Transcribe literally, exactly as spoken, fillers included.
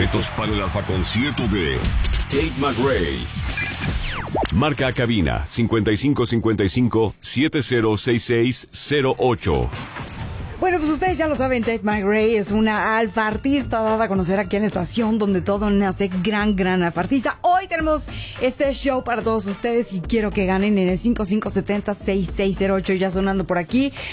boletos para el alfa concierto de Tate McRae. Marca a cabina cincuenta y cinco cincuenta y cinco setenta sesenta y seis cero ocho. Bueno, pues ustedes ya lo saben, Tate McRae es una alfa artista dada a conocer aquí en la estación donde todo nace, gran, gran alfa artista. Hoy tenemos este show para todos ustedes y quiero que ganen en el cinco cinco siete cero seis seis cero ocho ya sonando por aquí.